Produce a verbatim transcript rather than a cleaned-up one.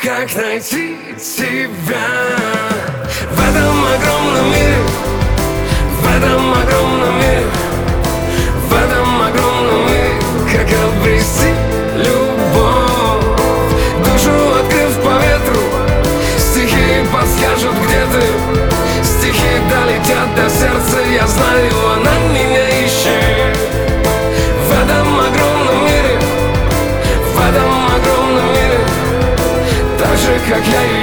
как найти тебя в этом огромном мире, в этом огромном мире, в этом огромном мире, как обрести любовь, душу открыв по ветру, стихи подскажут, где ты, стихи долетят до сердца, я знаю, она меня ищет в этом огромном мире, в этом огромном мире, так же, как я ее.